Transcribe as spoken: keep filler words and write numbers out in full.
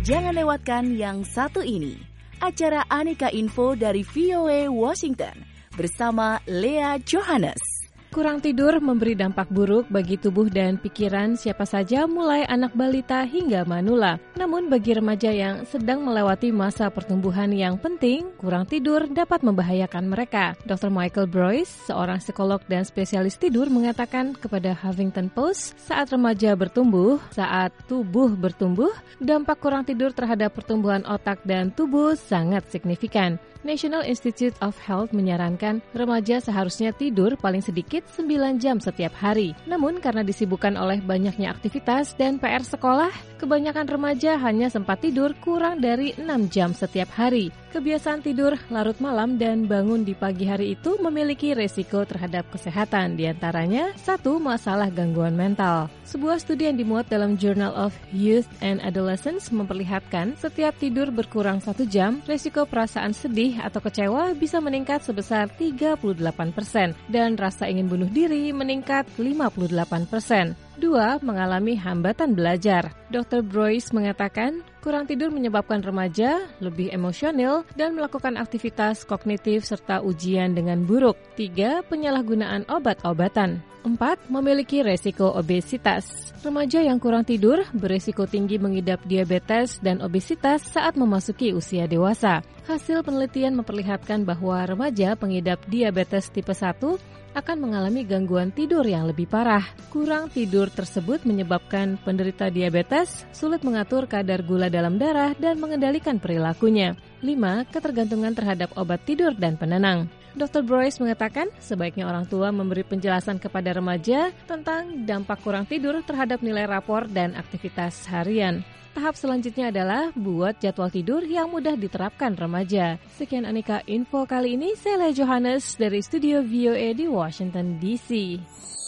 Jangan lewatkan yang satu ini, acara Aneka Info dari V O A Washington bersama Lea Johannes. Kurang tidur memberi dampak buruk bagi tubuh dan pikiran siapa saja, mulai anak balita hingga manula. Namun bagi remaja yang sedang melewati masa pertumbuhan yang penting, kurang tidur dapat membahayakan mereka. dokter Michael Broyce, seorang psikolog dan spesialis tidur, mengatakan kepada Huffington Post, saat remaja bertumbuh, saat tubuh bertumbuh, dampak kurang tidur terhadap pertumbuhan otak dan tubuh sangat signifikan. National Institute of Health menyarankan remaja seharusnya tidur paling sedikit sembilan jam setiap hari. Namun karena disibukkan oleh banyaknya aktivitas dan P R sekolah, kebanyakan remaja hanya sempat tidur kurang dari enam jam setiap hari. Kebiasaan tidur larut malam dan bangun di pagi hari itu memiliki resiko terhadap kesehatan, diantaranya satu, masalah gangguan mental. Sebuah studi yang dimuat dalam Journal of Youth and Adolescence memperlihatkan setiap tidur berkurang satu jam, resiko perasaan sedih atau kecewa bisa meningkat sebesar tiga puluh delapan persen dan rasa ingin bunuh diri meningkat lima puluh delapan persen. Dua, mengalami hambatan belajar. dokter Broyce mengatakan, kurang tidur menyebabkan remaja lebih emosional dan melakukan aktivitas kognitif serta ujian dengan buruk. Tiga, penyalahgunaan obat-obatan. Empat, memiliki resiko obesitas. Remaja yang kurang tidur berisiko tinggi mengidap diabetes dan obesitas saat memasuki usia dewasa. Hasil penelitian memperlihatkan bahwa remaja pengidap diabetes tipe satu akan mengalami gangguan tidur yang lebih parah. Kurang tidur tersebut menyebabkan penderita diabetes sulit mengatur kadar gula dalam darah dan mengendalikan perilakunya. Lima, ketergantungan terhadap obat tidur dan penenang. dokter Broyce mengatakan sebaiknya orang tua memberi penjelasan kepada remaja tentang dampak kurang tidur terhadap nilai rapor dan aktivitas harian. Tahap selanjutnya adalah buat jadwal tidur yang mudah diterapkan remaja. Sekian Aneka Info kali ini, saya Lea Johannes dari studio V O A di Washington D C.